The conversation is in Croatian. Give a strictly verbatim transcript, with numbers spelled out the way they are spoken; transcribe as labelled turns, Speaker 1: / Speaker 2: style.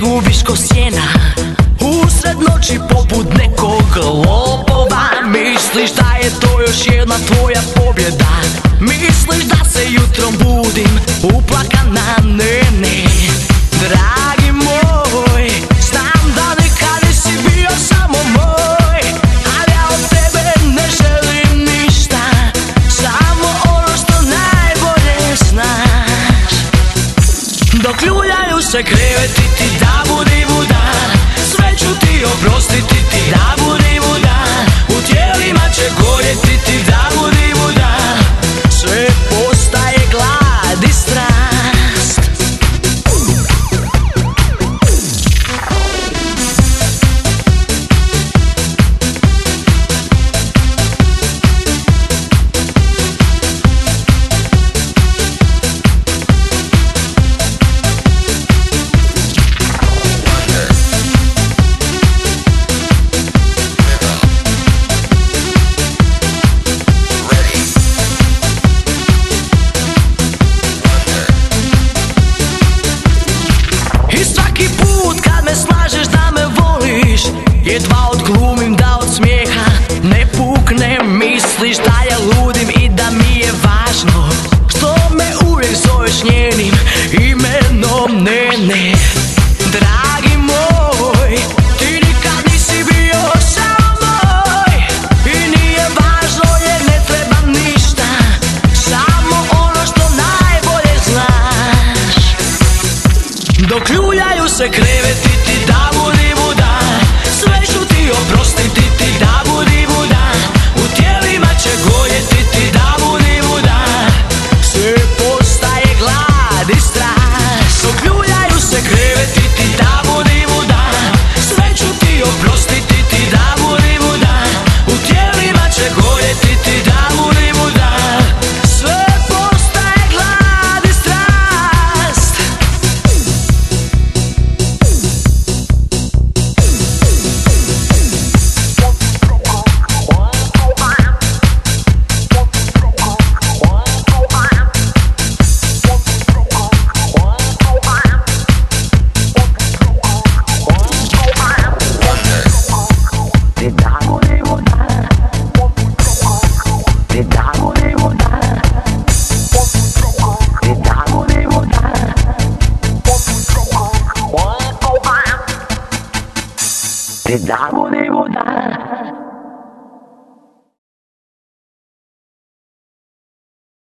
Speaker 1: izgubiš ko sjena usred noći poput nekog lopova. Misliš da je to još jedna tvoja pobjeda, misliš da se jutrom budim uplakana, ne, ne. Dragi moj, znam da nikad nisi bio samo moj, ali ja od tebe ne želim ništa, samo ono što najbolje znaš. Dok ljuljaju se kreveti ti da budi budan, sve ću ti oprostiti ti da budi budan, u tijelima će gorjeti ti da budi budan, sve postaje glad i strast. Jedva odglumim da od smijeha ne puknem, misliš da ja ludim i da mi je važno što me uvijek zoveš njenim imenom, ne, ne. Dragi moj, ti nikad nisi bio samo moj i nije važno jer ne treba ništa, samo ono što najbolje znaš. Dok ljuljaju se kreveti ti da budi budan, sve ću ti oprostiti ti da budi budan, u tijelima će gorjeti ti da budi budan, sve postaje glad i strast. Dok ljuljaju se kreveti ti da budi budan, sve ću ti oprostiti ti da budi budan, u tijelima će gorjeti ti da budi budan, sve postaje glad i strast. Te damo de volar.